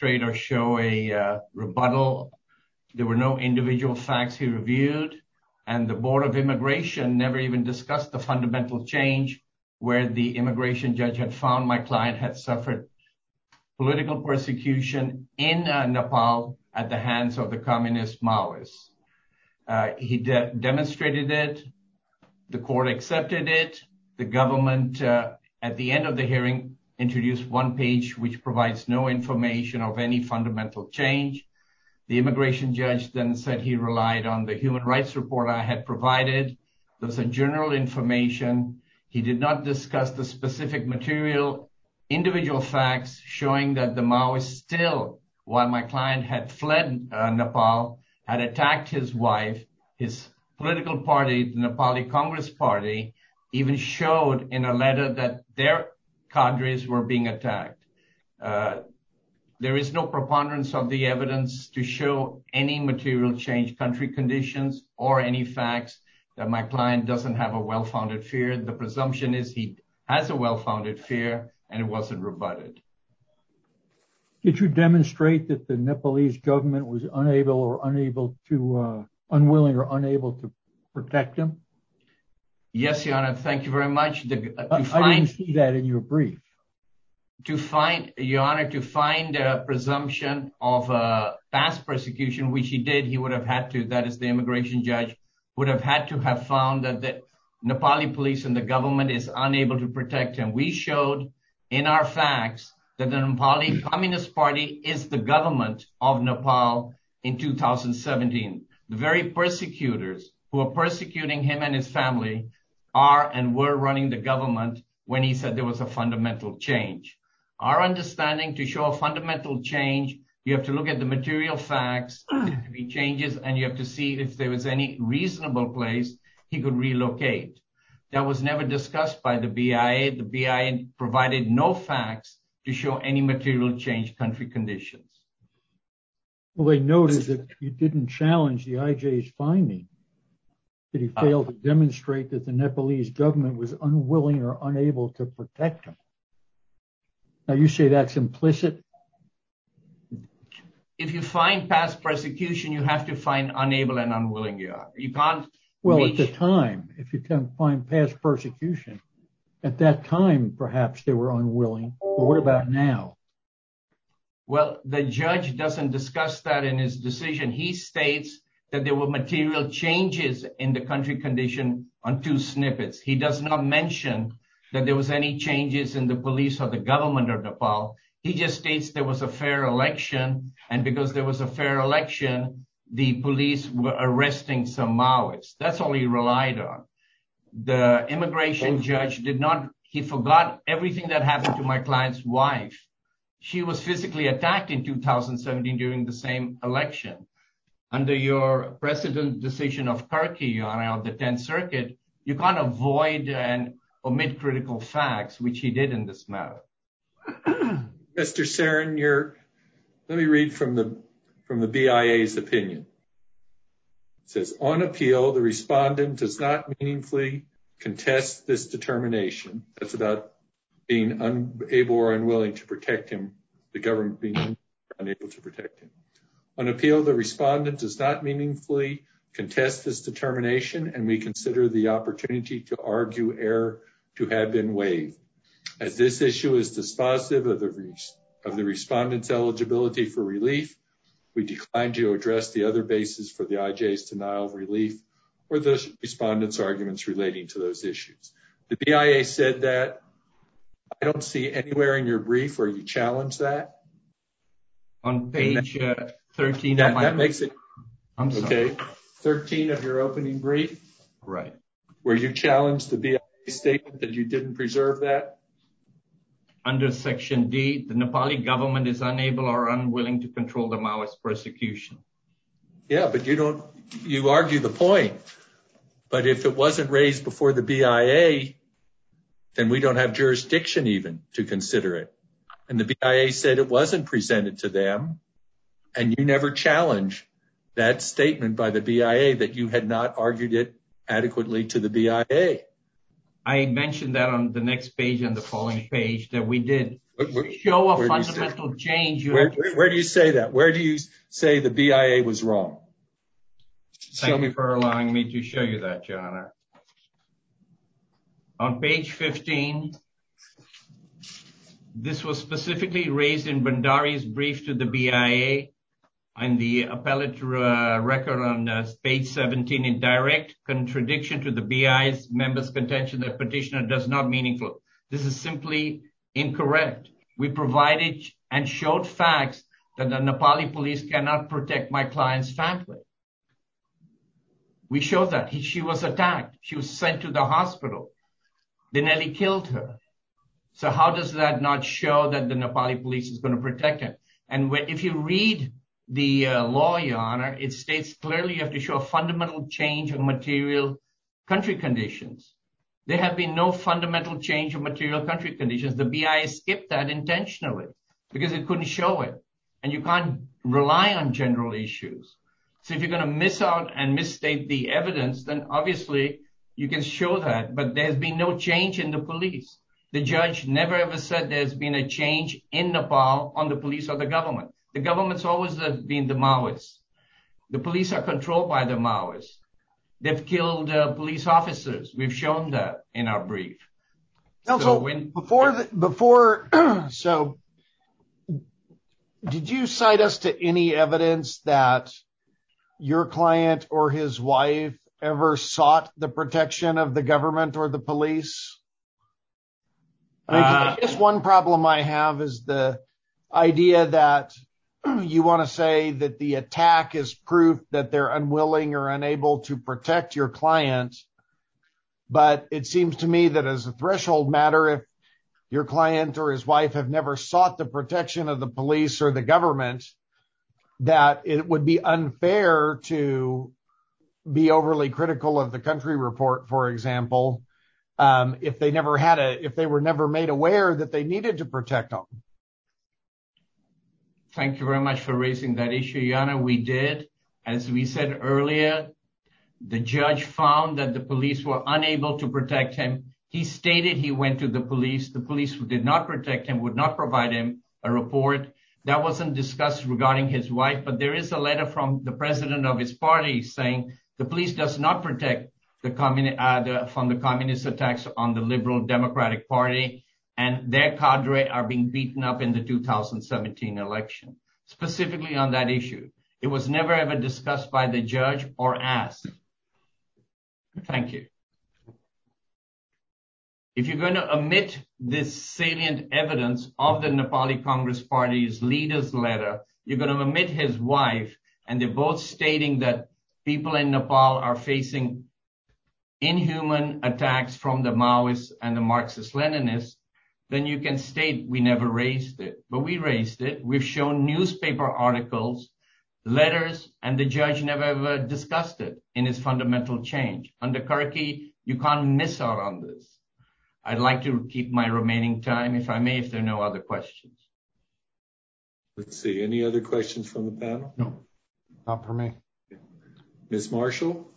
demonstrate or show a rebuttal. There were no individual facts he reviewed, and the Board of Immigration never even discussed the fundamental change where the immigration judge had found my client had suffered political persecution in Nepal at the hands of the communist Maoists. He demonstrated it. The court accepted it. The government, at the end of the hearing, introduced one page which provides no information of any fundamental change. The immigration judge then said he relied on the human rights report I had provided. Those are general information. He did not discuss the specific material, individual facts showing that the Maoists still, while my client had fled Nepal, had attacked his wife. His political party, the Nepali Congress Party, even showed in a letter that their cadres were being attacked. There is no preponderance of the evidence to show any material change, country conditions, or any facts that my client doesn't have a well-founded fear. The presumption is he has a well-founded fear, and it wasn't rebutted. Did you demonstrate that the Nepalese government was unwilling or unable to protect him? Yes, Your Honor. Thank you very much. I didn't see that in your brief. Your Honor, to find a presumption of past persecution, which he did, he would have had to, that is the immigration judge, would have had to have found that the Nepali police and the government is unable to protect him. We showed in our facts that the Nepali Communist Party is the government of Nepal in 2017. The very persecutors who are persecuting him and his family are and were running the government when he said there was a fundamental change. Our understanding, to show a fundamental change, you have to look at the material facts, there have to be changes, and you have to see if there was any reasonable place he could relocate. That was never discussed by the BIA. The BIA provided no facts to show any material change country conditions. Well, they noted that you didn't challenge the IJ's finding that he failed to demonstrate that the Nepalese government was unwilling or unable to protect him. Now, you say that's implicit? If you find past persecution, you have to find unable and unwilling. You can't. Well, at the time, if you can find past persecution, at that time, perhaps they were unwilling. But what about now? Well, the judge doesn't discuss that in his decision. He states that there were material changes in the country condition on two snippets. He does not mention that there was any changes in the police or the government of Nepal. He just states there was a fair election, and because there was a fair election, the police were arresting some Maoists. That's all he relied on. The immigration judge he forgot everything that happened to my client's wife. She was physically attacked in 2017 during the same election. Under your precedent decision of Kirky, Your Honor, of the 10th Circuit, you can't avoid and omit critical facts, which he did in this matter. Mr. Sarin, let me read from the BIA's opinion. It says, on appeal, the respondent does not meaningfully contest this determination. That's about being unable or unwilling to protect him, the government being unable to protect him. On appeal, the respondent does not meaningfully contest this determination, and we consider the opportunity to argue error to have been waived. As this issue is dispositive of the respondent's eligibility for relief, we decline to address the other basis for the IJ's denial of relief or the respondent's arguments relating to those issues. The BIA said that. I don't see anywhere in your brief where you challenge that. On page 13 of my that makes it. I'm sorry. Okay. 13 of your opening brief. Right. Where you challenged the BIA statement that you didn't preserve that. Under Section D, the Nepali government is unable or unwilling to control the Maoist persecution. Yeah, but you argue the point. But if it wasn't raised before the BIA, then we don't have jurisdiction even to consider it. And the BIA said it wasn't presented to them, and you never challenged that statement by the BIA that you had not argued it adequately to the BIA. I mentioned that on the next page and the following page that we did show a fundamental change. Where do you say that? Where do you say the BIA was wrong? Thank you for allowing me to show you that, Your Honor. On page 15, this was specifically raised in Bhandari's brief to the BIA and the appellate record on page 17 in direct contradiction to the BIA's members' contention that petitioner does not meaningful. This is simply incorrect. We provided and showed facts that the Nepali police cannot protect my client's family. We showed that. She was attacked. She was sent to the hospital. They nearly killed her. So how does that not show that the Nepali police is going to protect him? And if you read the law, Your Honor, it states clearly you have to show a fundamental change of material country conditions. There have been no fundamental change of material country conditions. The BIA skipped that intentionally because it couldn't show it. And you can't rely on general issues. So if you're going to miss out and misstate the evidence, then obviously you can show that. But there's been no change in the police. The judge never ever said there's been a change in Nepal on the police or the government. The government's always been the Maoists. The police are controlled by the Maoists. They've killed police officers. We've shown that in our brief. Counsel, so did you cite us to any evidence that your client or his wife ever sought the protection of the government or the police? I guess one problem I have is the idea that you want to say that the attack is proof that they're unwilling or unable to protect your client. But it seems to me that as a threshold matter, if your client or his wife have never sought the protection of the police or the government, that it would be unfair to be overly critical of the country report, for example, if they were never made aware that they needed to protect them. Thank you very much for raising that issue, Your Honor. We did. As we said earlier, the judge found that the police were unable to protect him. He stated he went to the police. The police did not protect him, would not provide him a report. That wasn't discussed regarding his wife, but there is a letter from the president of his party saying the police does not protect from the communist attacks on the Liberal Democratic Party, and their cadre are being beaten up in the 2017 election, specifically on that issue. It was never ever discussed by the judge or asked. Thank you. If you're going to omit this salient evidence of the Nepali Congress Party's leader's letter, you're going to omit his wife, and they're both stating that people in Nepal are facing inhuman attacks from the Maoists and the Marxist-Leninists, then you can state we never raised it. But we raised it. We've shown newspaper articles, letters, and the judge never ever discussed it in his fundamental change. Under Karki, you can't miss out on this. I'd like to keep my remaining time, if I may, if there are no other questions. Let's see. Any other questions from the panel? No, not for me. Ms. Marshall?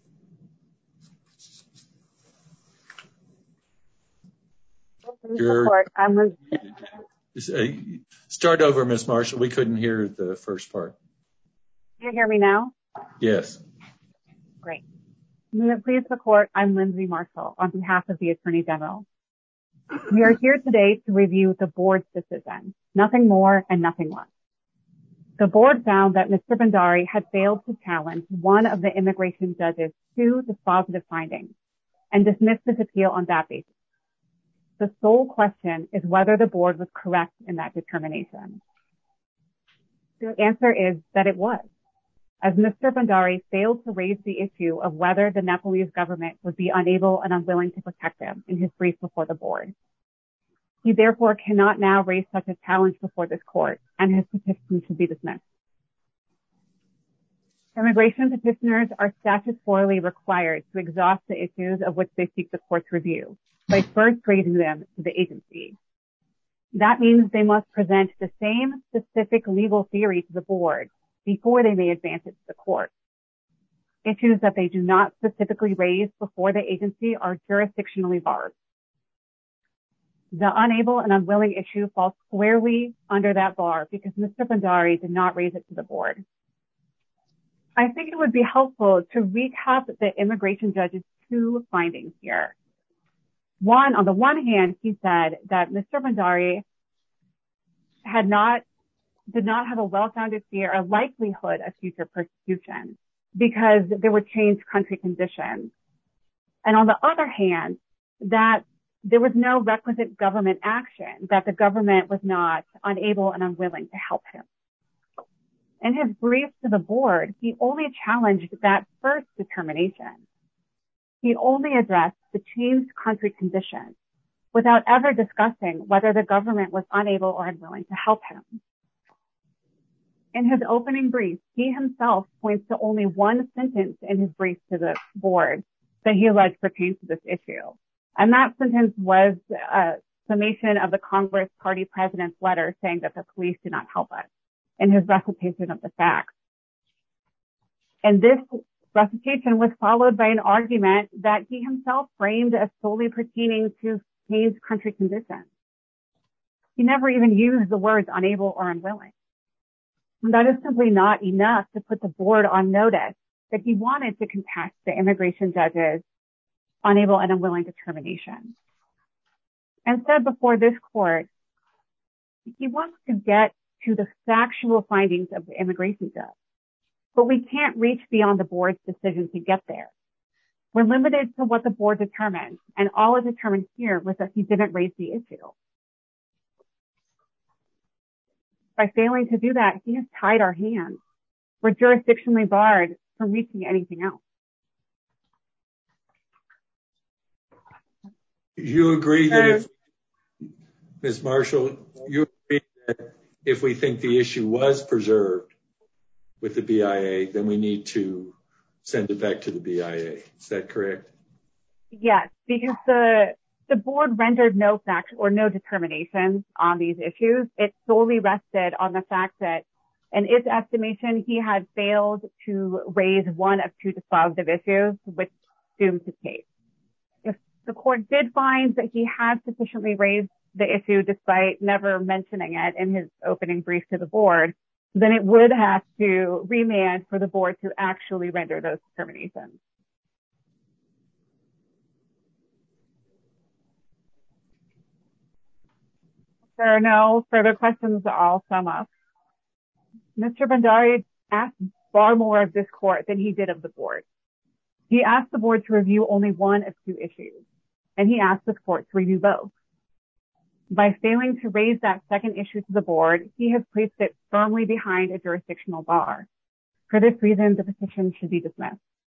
Start over, Ms. Marshall. We couldn't hear the first part. Can you hear me now? Yes. Great. May it please the court, I'm Lindsay Marshall on behalf of the Attorney General. We are here today to review the board's decision, nothing more and nothing less. The board found that Mr. Bhandari had failed to challenge one of the immigration judge's two dispositive findings and dismissed his appeal on that basis. The sole question is whether the board was correct in that determination. The answer is that it was, as Mr. Bhandari failed to raise the issue of whether the Nepalese government would be unable and unwilling to protect him in his brief before the board. He therefore cannot now raise such a challenge before this court, and his petition should be dismissed. Immigration petitioners are statutorily required to exhaust the issues of which they seek the court's review by first raising them to the agency. That means they must present the same specific legal theory to the board before they may advance it to the court. Issues that they do not specifically raise before the agency are jurisdictionally barred. The unable and unwilling issue falls squarely under that bar because Mr. Bhandari did not raise it to the board. I think it would be helpful to recap the immigration judge's two findings here. One, on the one hand, he said that Mr. Bhandari did not have a well-founded fear or likelihood of future persecution because there were changed country conditions. And on the other hand, that there was no requisite government action, that the government was not unable and unwilling to help him. In his brief to the board, he only challenged that first determination. He only addressed the changed country conditions without ever discussing whether the government was unable or unwilling to help him. In his opening brief, he himself points to only one sentence in his brief to the board that he alleged pertains to this issue. And that sentence was a summation of the Congress Party president's letter saying that the police did not help us in his recitation of the facts. And this recitation was followed by an argument that he himself framed as solely pertaining to changed country conditions. He never even used the words unable or unwilling. And that is simply not enough to put the board on notice that he wanted to contest the immigration judge's unable and unwilling determination. Instead, before this court, he wants to get to the factual findings of the immigration judge. But we can't reach beyond the board's decision to get there. We're limited to what the board determined, and all it determined here was that he didn't raise the issue. By failing to do that, he has tied our hands. We're jurisdictionally barred from reaching anything else. You agree that Ms. Marshall, you agree that if we think the issue was preserved with the BIA, then we need to send it back to the BIA. Is that correct? Yes, because the board rendered no facts or no determinations on these issues. It solely rested on the fact that, in its estimation, he had failed to raise one of two dispositive issues, which doomed his case. If the court did find that he had sufficiently raised the issue despite never mentioning it in his opening brief to the board, then it would have to remand for the board to actually render those determinations. If there are no further questions, I'll sum up. Mr. Bhandari asked far more of this court than he did of the board. He asked the board to review only one of two issues, and he asked this court to review both. By failing to raise that second issue to the board, he has placed it firmly behind a jurisdictional bar. For this reason, the petition should be dismissed.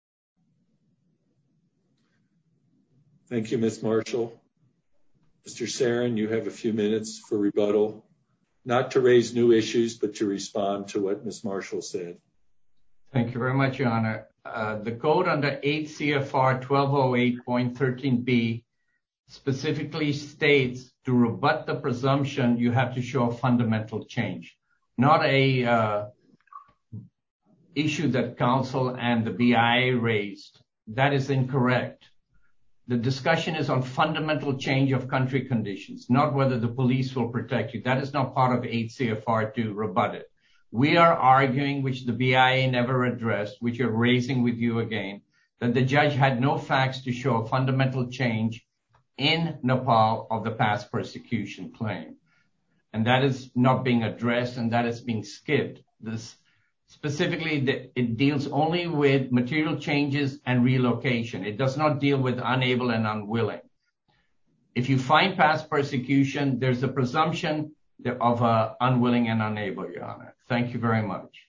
Thank you, Ms. Marshall. Mr. Sarin, you have a few minutes for rebuttal, not to raise new issues, but to respond to what Ms. Marshall said. Thank you very much, Your Honor. The code under 8 CFR 1208.13b specifically states to rebut the presumption, you have to show a fundamental change, not a issue that counsel and the BIA raised. That is incorrect. The discussion is on fundamental change of country conditions, not whether the police will protect you. That is not part of 8 CFR to rebut it. We are arguing, which the BIA never addressed, which you're raising with you again, that the judge had no facts to show a fundamental change in Nepal of the past persecution claim. And that is not being addressed, and that is being skipped. Specifically, it deals only with material changes and relocation. It does not deal with unable and unwilling. If you find past persecution, there's a presumption of unwilling and unable, Your Honor. Thank you very much.